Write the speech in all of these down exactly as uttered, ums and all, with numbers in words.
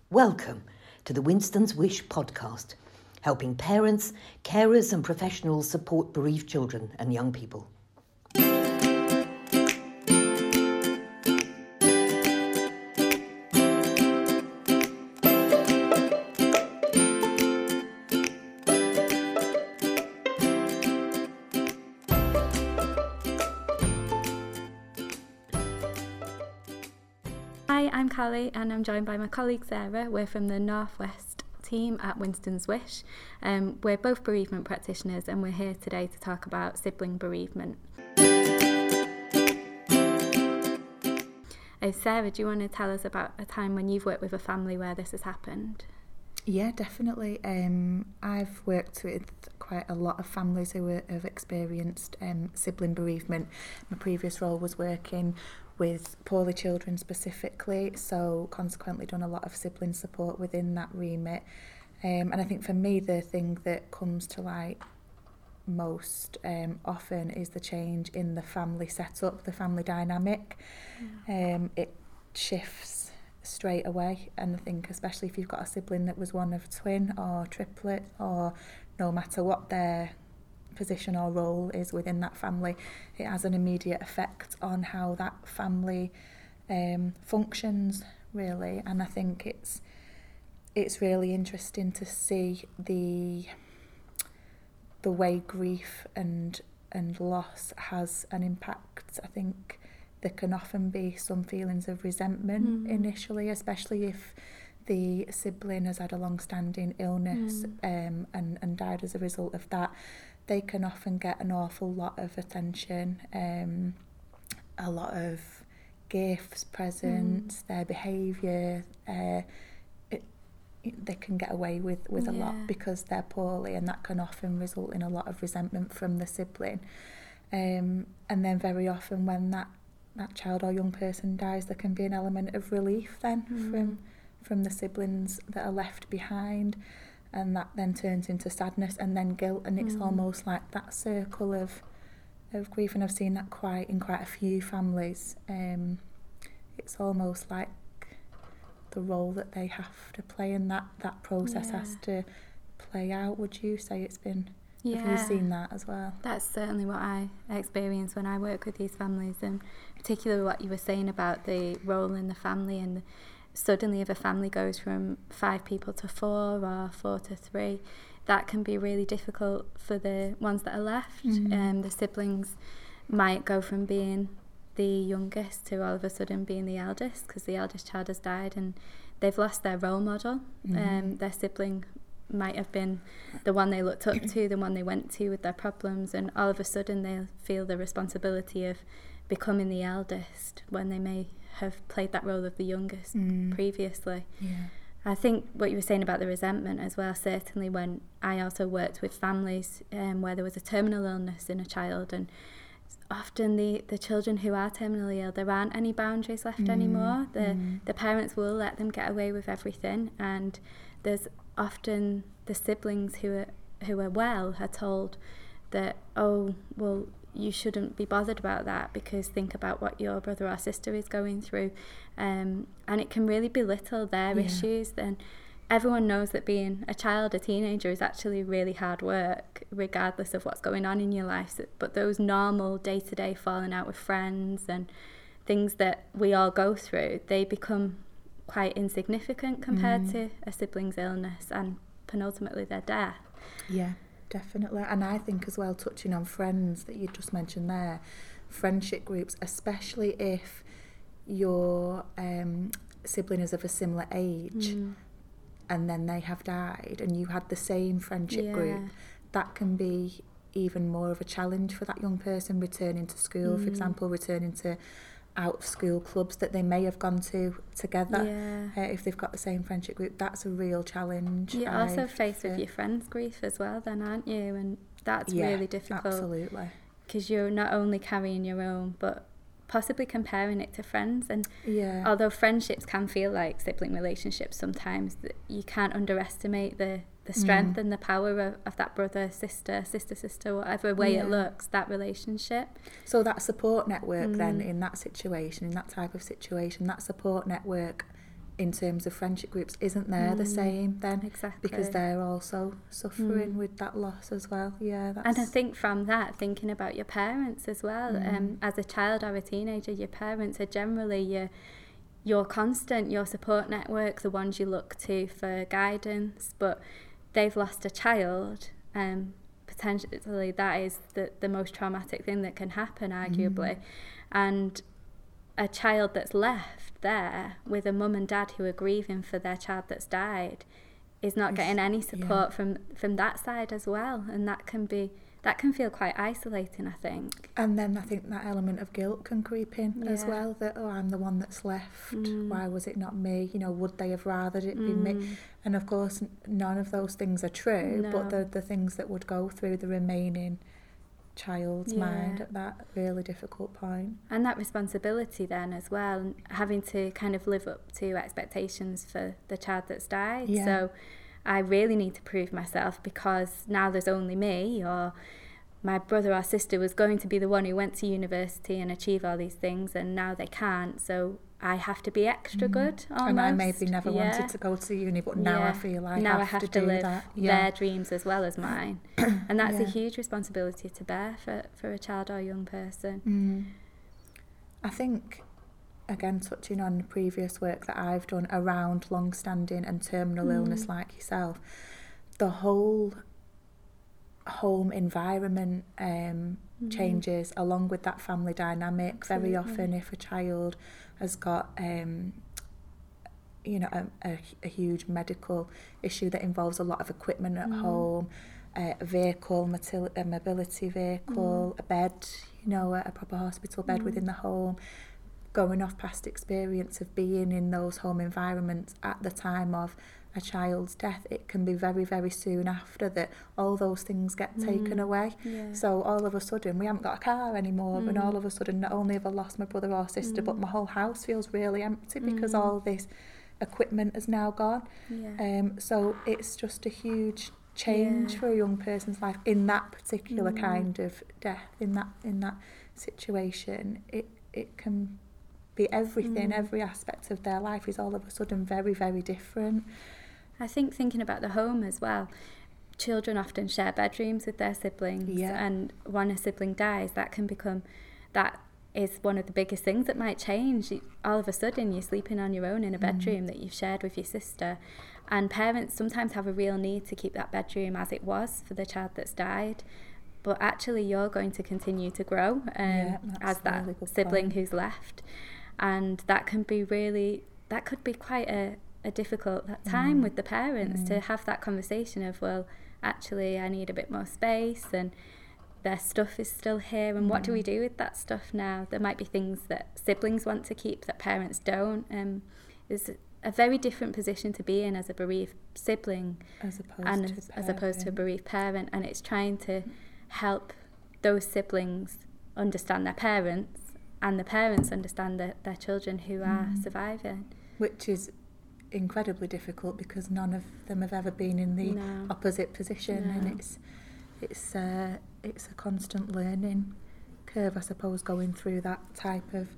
Welcome to the Winston's Wish podcast, helping parents, carers and professionals support bereaved children and young people. Hi, I'm Callie and I'm joined by my colleague Sarah. We're from the Northwest team at Winston's Wish. Um, we're both bereavement practitioners and we're here today to talk about sibling bereavement. Uh, Sarah, do you want to tell us about a time when you've worked with a family where this has happened? Yeah, definitely. Um, I've worked with quite a lot of families who are, have experienced um, sibling bereavement. My previous role was working with poorly children specifically, so consequently done a lot of sibling support within that remit. Um, and I think for me, the thing that comes to light most um, often is the change in the family setup, the family dynamic. Mm. Um, it shifts straight away, and I think especially if you've got a sibling that was one of twin or triplet, or no matter what their position or role is within that family, it has an immediate effect on how that family um, functions, really. And I think it's it's really interesting to see the the way grief and and loss has an impact. I think there can often be some feelings of resentment mm. initially, especially if the sibling has had a long-standing illness mm. um, and, and died as a result of that. They can often get an awful lot of attention, um, a lot of gifts, presents, mm. their behaviour. Uh, it, it, they can get away with, with yeah. a lot because they're poorly, and that can often result in a lot of resentment from the sibling. Um, and then very often when that, that child or young person dies, there can be an element of relief then mm. from from the siblings that are left behind. And that then turns into sadness and then guilt, and it's mm. almost like that circle of of grief. And I've seen that quite in quite a few families. Um, it's almost like the role that they have to play, and that that process yeah. has to play out. Would you say it's been? Yeah. Have you seen that as well? That's certainly what I experience when I work with these families, and particularly what you were saying about the role in the family, and the, suddenly if a family goes from five people to four or four to three, that can be really difficult for the ones that are left. Mm-hmm. Um, the siblings might go from being the youngest to all of a sudden being the eldest, because the eldest child has died and they've lost their role model. Mm-hmm. Um, their sibling might have been the one they looked up to, the one they went to with their problems, and all of a sudden they feel the responsibility of becoming the eldest when they may have played that role of the youngest mm. previously. Yeah. I think what you were saying about the resentment as well, certainly when I also worked with families um, where there was a terminal illness in a child, and often the, the children who are terminally ill, there aren't any boundaries left mm. anymore. The mm. the parents will let them get away with everything, and there's often the siblings who are who are well are told that, oh, well, you shouldn't be bothered about that because think about what your brother or sister is going through, um, and it can really belittle their yeah. issues. Then everyone knows that being a child, a teenager, is actually really hard work regardless of what's going on in your life, but those normal day-to-day falling out with friends and things that we all go through, they become quite insignificant compared mm. to a sibling's illness and penultimately their death. Yeah, definitely. And I think as well, touching on friends that you just mentioned there, friendship groups, especially if your um, sibling is of a similar age mm. and then they have died and you had the same friendship yeah. group, that can be even more of a challenge for that young person returning to school, mm. for example, returning to out of school clubs that they may have gone to together. Yeah. Uh, if they've got the same friendship group, that's a real challenge. You're I've also faced with your friends' grief as well then, aren't you? And that's yeah, really difficult. Absolutely. Because you're not only carrying your own, but possibly comparing it to friends. And yeah. although friendships can feel like sibling relationships sometimes, you can't underestimate the the strength mm. and the power of, of that brother, sister, sister, sister, whatever way yeah. it looks, that relationship. So that support network mm. then in that situation, in that type of situation, that support network in terms of friendship groups, isn't there mm. the same then? Exactly. Because they're also suffering mm. with that loss as well. Yeah, that's... And I think from that, thinking about your parents as well, mm. um, as a child or a teenager, your parents are generally your, your constant, your support network, the ones you look to for guidance, but they've lost a child, um, potentially that is the, the most traumatic thing that can happen, arguably. Mm. And a child that's left there with a mum and dad who are grieving for their child that's died is not it's, getting any support yeah. from from that side as well, and that can be that can feel quite isolating, I think. And then I think that element of guilt can creep in yeah. as well, that oh, I'm the one that's left, mm. why was it not me, you know, would they have rathered it mm. be me? And of course none of those things are true, no. but the the things that would go through the remaining child's yeah. mind at that really difficult point. And that responsibility then as well, and having to kind of live up to expectations for the child that's died. Yeah. So I really need to prove myself because now there's only me, or my brother or sister was going to be the one who went to university and achieve all these things, and now they can't, so I have to be extra mm. good almost. And I maybe never yeah. wanted to go to uni, but now yeah. I feel I now have, I have to, to do live that. Yeah. their Yeah. dreams as well as mine. And that's yeah. a huge responsibility to bear for, for a child or young person. Mm. I think, again, touching on the previous work that I've done around long-standing and terminal mm. illness like yourself, the whole home environment um, mm. changes along with that family dynamic. Absolutely. Very often if a child has got um, you know a, a, a huge medical issue that involves a lot of equipment at mm. home, uh, a vehicle, a mobility vehicle, mm. a bed, you know, a, a proper hospital bed mm. within the home, going off past experience of being in those home environments at the time of a child's death, it can be very, very soon after that all those things get mm. taken away. Yeah. So all of a sudden we haven't got a car anymore, mm. and all of a sudden not only have I lost my brother or sister, mm. but my whole house feels really empty because mm. all this equipment is now gone. Yeah. Um, so it's just a huge change yeah. for a young person's life in that particular mm. kind of death, in that in that situation. It it can be everything, mm. every aspect of their life is all of a sudden very, very different. I think thinking about the home as well, children often share bedrooms with their siblings, yeah. and when a sibling dies, that can become, that is one of the biggest things that might change. All of a sudden you're sleeping on your own in a bedroom mm. that you've shared with your sister, and parents sometimes have a real need to keep that bedroom as it was for the child that's died, but actually you're going to continue to grow um, yeah, as that really sibling point. Who's left, and that can be really, that could be quite a a difficult time mm. with the parents mm. to have that conversation of, well, actually I need a bit more space and their stuff is still here, and mm. what do we do with that stuff now? There might be things that siblings want to keep that parents don't. Um, it's a very different position to be in as a bereaved sibling as opposed, and to, as, as opposed to a bereaved parent, and it's trying to help those siblings understand their parents and the parents understand the, their children who mm. are surviving. Which is incredibly difficult because none of them have ever been in the no. opposite position, no. and it's it's uh, it's a constant learning curve, I suppose, going through that type of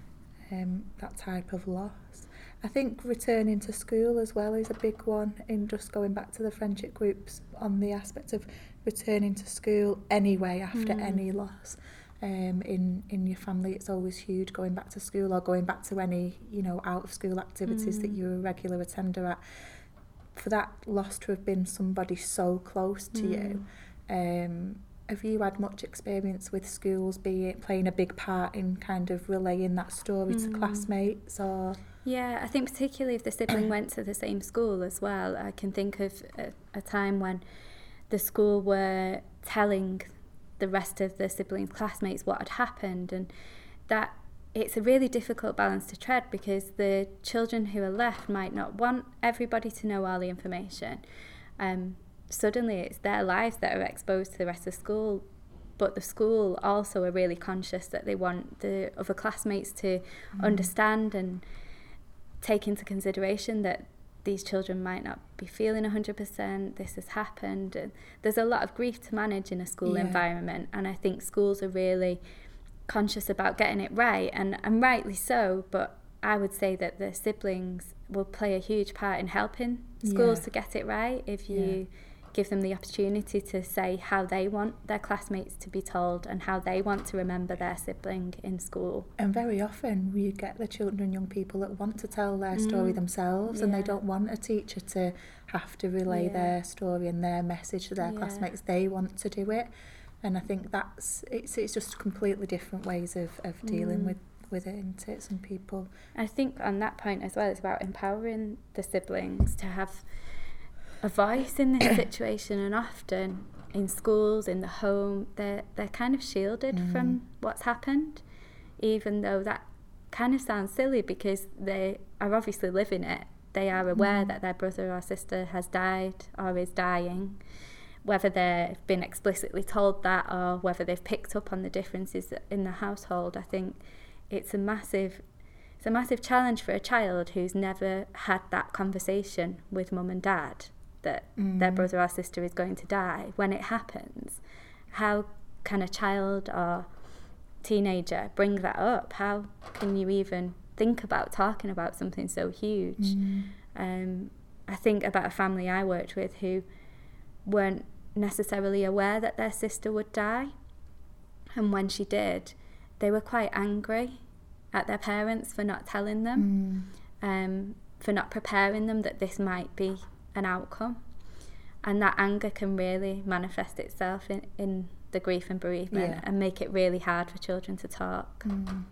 um, that type of loss. I think returning to school as well is a big one, in just going back to the friendship groups on the aspect of returning to school anyway after mm. any loss. Um, in, in your family, it's always huge going back to school or going back to any, you know, out of school activities mm. that you're a regular attender at. For that loss to have been somebody so close to mm. you, um, have you had much experience with schools being playing a big part in kind of relaying that story mm. to classmates? Or yeah, I think particularly if the sibling went to the same school as well, I can think of a, a time when the school were telling the rest of the siblings' classmates what had happened, and that it's a really difficult balance to tread because the children who are left might not want everybody to know all the information. Um, suddenly it's their lives that are exposed to the rest of school, but the school also are really conscious that they want the other classmates to mm. understand and take into consideration that these children might not be feeling one hundred percent, this has happened. And there's a lot of grief to manage in a school yeah. environment, and I think schools are really conscious about getting it right, and, and rightly so, but I would say that the siblings will play a huge part in helping schools Yeah. to get it right if you Yeah. give them the opportunity to say how they want their classmates to be told and how they want to remember their sibling in school. And very often we get the children and young people that want to tell their story Mm. themselves, and they Yeah. don't want a teacher to have to relay Yeah. their story and their message to their Yeah. classmates. They want to do it, and I think that's it's it's just completely different ways of, of dealing Mm. with, with it, isn't it? Some people. I think on that point as well, it's about empowering the siblings to have a voice in this situation, and often in schools, in the home, they're, they're kind of shielded Mm. from what's happened, even though that kind of sounds silly because they are obviously living it. They are aware Mm. that their brother or sister has died or is dying, whether they've been explicitly told that or whether they've picked up on the differences in the household. I think it's a massive it's a massive challenge for a child who's never had that conversation with mum and dad that Mm. their brother or sister is going to die. When it happens, how can a child or teenager bring that up? How can you even think about talking about something so huge? Mm. Um, I think about a family I worked with who weren't necessarily aware that their sister would die, and when she did, they were quite angry at their parents for not telling them, Mm. um, for not preparing them that this might be an outcome. And that anger can really manifest itself in, in the grief and bereavement Yeah. and make it really hard for children to talk. Mm.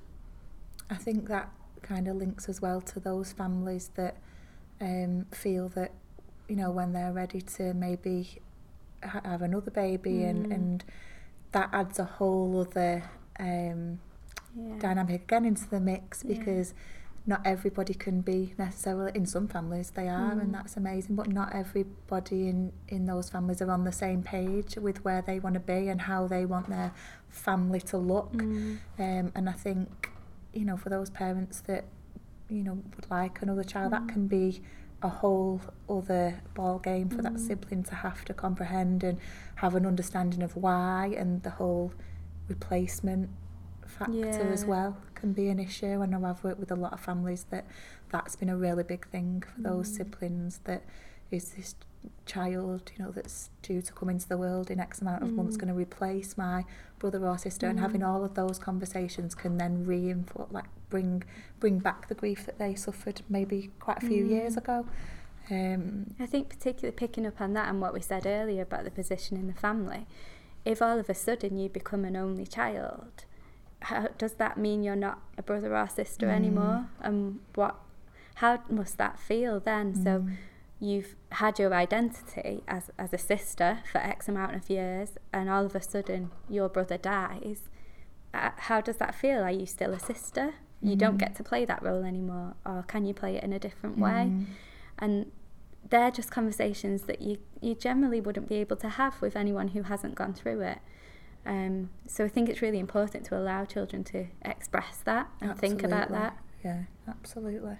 I think that kind of links as well to those families that um, feel that, you know, when they're ready to maybe ha- have another baby, Mm. and, and that adds a whole other um, Yeah. dynamic again into the mix, Yeah. because not everybody can be necessarily, in some families they are, Mm. and that's amazing, but not everybody in, in those families are on the same page with where they want to be and how they want their family to look. Mm. Um, and I think, you know, for those parents that, you know, would like another child, Mm. that can be a whole other ball game for that Mm. sibling to have to comprehend and have an understanding of why, and the whole replacement factor as Yeah. well can be an issue. I know I've worked with a lot of families that that's been a really big thing for those Mm. siblings, that is this child, you know, that's due to come into the world in X amount of months Mm. going to replace my brother or sister, and Mm. having all of those conversations can then reinforce, like bring bring back the grief that they suffered maybe quite a few Mm. years ago. Um, I think particularly picking up on that and what we said earlier about the position in the family, if all of a sudden you become an only child, how does that mean you're not a brother or sister Mm. anymore? And what, how must that feel then? So mm, you've had your identity as, as a sister for X amount of years, and all of a sudden your brother dies. Uh, how does that feel? Are you still a sister? You don't Mm. get to play that role anymore, or can you play it in a different way? mm, And they're just conversations that you, you generally wouldn't be able to have with anyone who hasn't gone through it. Um, so I think it's really important to allow children to express that and think about absolutely. that. Yeah, absolutely.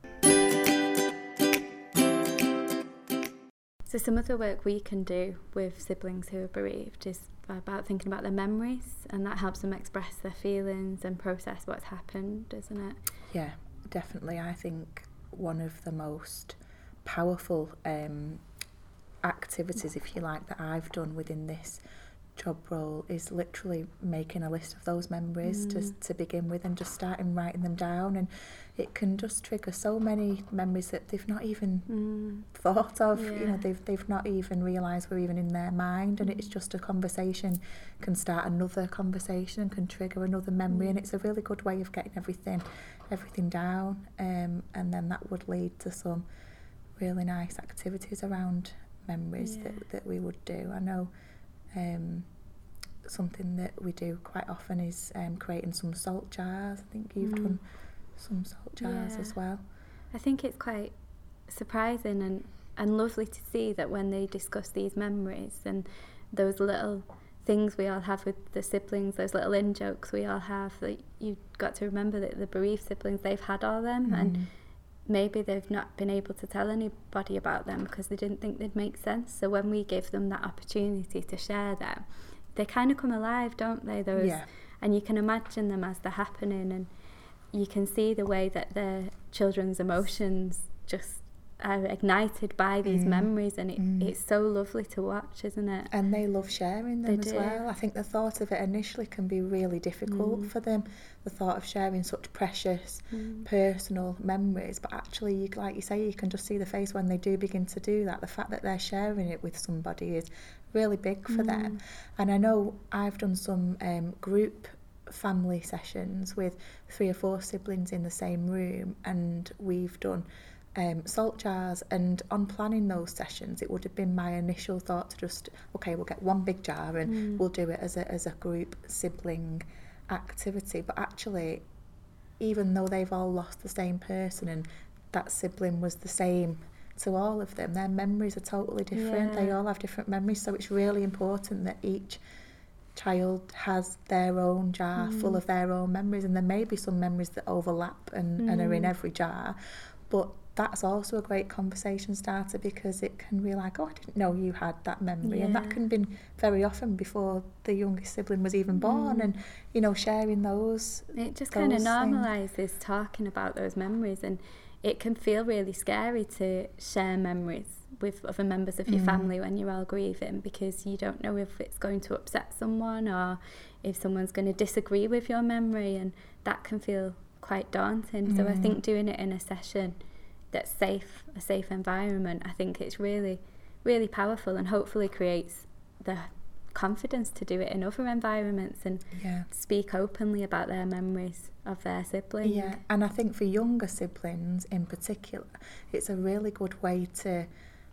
So some of the work we can do with siblings who are bereaved is about thinking about their memories, and that helps them express their feelings and process what's happened, isn't it? Yeah, definitely. I think one of the most powerful um, activities, if you like, that I've done within this job role is literally making a list of those memories Mm. to, to begin with, and just starting writing them down, and it can just trigger so many memories that they've not even Mm. thought of. You Yeah. know, they've they've not even realised we're even in their mind, and Mm. it's just a conversation can start another conversation and can trigger another memory, and Mm. it's a really good way of getting everything everything down, um, and then that would lead to some really nice activities around memories Yeah. that, that we would do. I know um, something that we do quite often is um, creating some salt jars. I think you've Mm. done some salt jars Yeah. as well. I think it's quite surprising and, and lovely to see that when they discuss these memories and those little things we all have with the siblings, those little in-jokes we all have, that you've got to remember that the bereaved siblings, they've had all them, and Mm. maybe they've not been able to tell anybody about them because they didn't think they'd make sense. So when we give them that opportunity to share them, they kind of come alive, don't they? Those, Yeah. and you can imagine them as they're happening, and you can see the way that the children's emotions just are ignited by these mm. memories, and it, mm. it's so lovely to watch, isn't it? And they love sharing them they as do. well. I think the thought of it initially can be really difficult mm. for them, the thought of sharing such precious mm. personal memories, but actually, you, like you say, you can just see the face when they do begin to do that. The fact that they're sharing it with somebody is really big for mm. them. And I know I've done some um, group family sessions with three or four siblings in the same room, and we've done Um, salt jars, and on planning those sessions it would have been my initial thought to just, okay, we'll get one big jar and mm. we'll do it as a, as a group sibling activity. But actually, even though they've all lost the same person and that sibling was the same to all of them, their memories are totally different. Yeah. They all have different memories, so it's really important that each child has their own jar mm. full of their own memories, and there may be some memories that overlap and, mm. and are in every jar, but that's also a great conversation starter, because it can be like, oh, I didn't know you had that memory. Yeah. And that can be very often before the youngest sibling was even born. Mm. And, you know, sharing those. It just kind of normalises talking about those memories, and it can feel really scary to share memories with other members of your mm. family when you're all grieving, because you don't know if it's going to upset someone or if someone's going to disagree with your memory, and that can feel quite daunting. Mm. So I think doing it in a session that's safe, a safe environment, I think it's really, really powerful, and hopefully creates the confidence to do it in other environments and yeah. speak openly about their memories of their sibling. Yeah, and I think for younger siblings in particular, it's a really good way to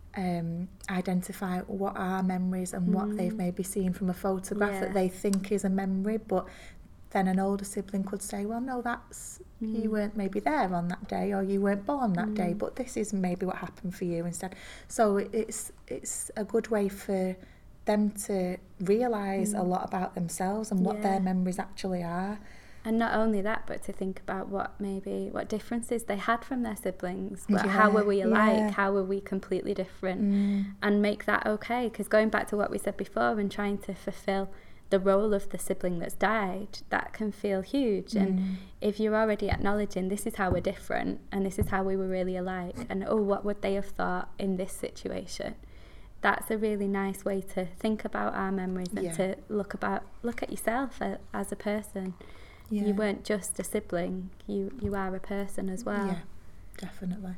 um, identify what are memories and mm. what they've maybe seen from a photograph yeah. that they think is a memory, but then an older sibling could say, well, no, that's, mm. you weren't maybe there on that day, or you weren't born that mm. day, but this is maybe what happened for you instead. So it's it's a good way for them to realise mm. a lot about themselves and what yeah. their memories actually are. And not only that, but to think about what maybe what differences they had from their siblings. But yeah, how were we alike? Yeah. How were we completely different? Mm. And make that okay. Because going back to what we said before and trying to fulfil the role of the sibling that's died, that can feel huge. Mm. And if you're already acknowledging this is how we're different and this is how we were really alike, and oh, what would they have thought in this situation, that's a really nice way to think about our memories and yeah. to look about look at yourself a, as a person. Yeah. You weren't just a sibling, you you are a person as well. Yeah, definitely.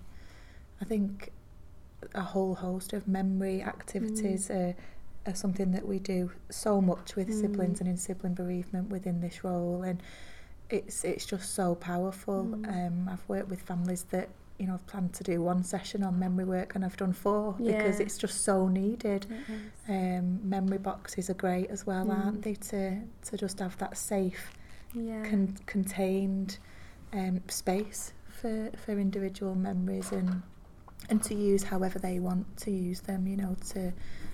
I think a whole host of memory activities mm. are are something that we do so much with mm. siblings and in sibling bereavement within this role, and it's it's just so powerful. Mm. Um, I've worked with families that, you know, I've planned to do one session on memory work and I've done four yeah. because it's just so needed. Um, memory boxes are great as well, mm. aren't they, to to just have that safe, yeah. con- contained um, space for, for individual memories, and and to use however they want to use them, you know, to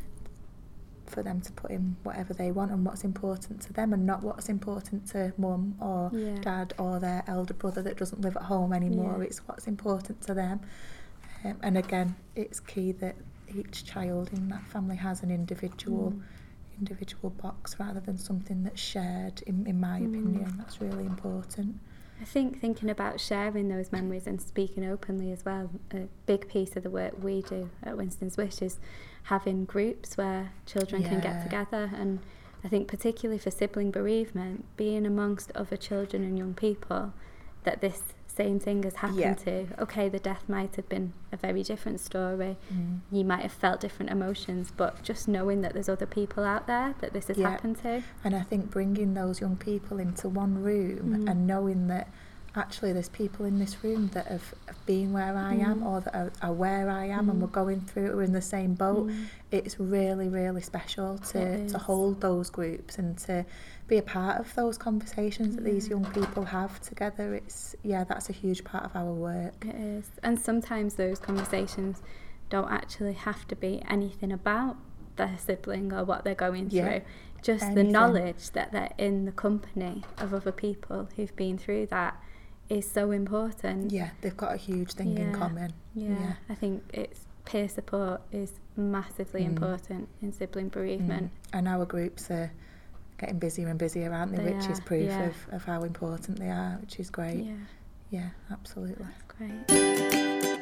for them to put in whatever they want and what's important to them, and not what's important to mum or yeah. dad or their elder brother that doesn't live at home anymore. Yeah. It's what's important to them. Um, and again, it's key that each child in that family has an individual mm. individual box rather than something that's shared, in, in my mm. opinion. That's really important. I think thinking about sharing those memories and speaking openly as well, a big piece of the work we do at Winston's Wish is having groups where children yeah. can get together. And I think particularly for sibling bereavement, being amongst other children and young people that this same thing has happened yeah. to. Okay, the death might have been a very different story. Mm. You might have felt different emotions, but just knowing that there's other people out there that this has yeah. happened to. And I think bringing those young people into one room mm. and knowing that actually there's people in this room that have, have been where I mm. am, or that are, are where I am mm. and we're going through it, we're in the same boat. Mm. It's really, really special to, to hold those groups and to be a part of those conversations yeah. that these young people have together. It's, yeah, that's a huge part of our work. It is. And sometimes those conversations don't actually have to be anything about their sibling or what they're going yeah. through. Just Anything. The knowledge that they're in the company of other people who've been through that is so important. Yeah, they've got a huge thing yeah. in common. Yeah. yeah, I think it's peer support is massively mm. important in sibling bereavement. Mm. And our groups are getting busier and busier, aren't they? they which are, is proof yeah. of, of how important they are, which is great. Yeah. Yeah, absolutely. Great.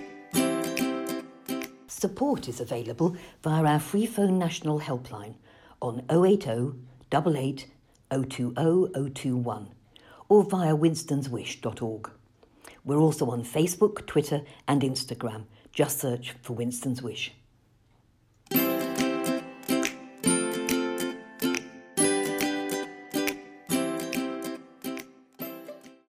Support is available via our free phone national helpline on oh eight oh, eight eight, oh two oh oh two one or via winstons wish dot org. We're also on Facebook, Twitter and Instagram. Just search for Winston's Wish.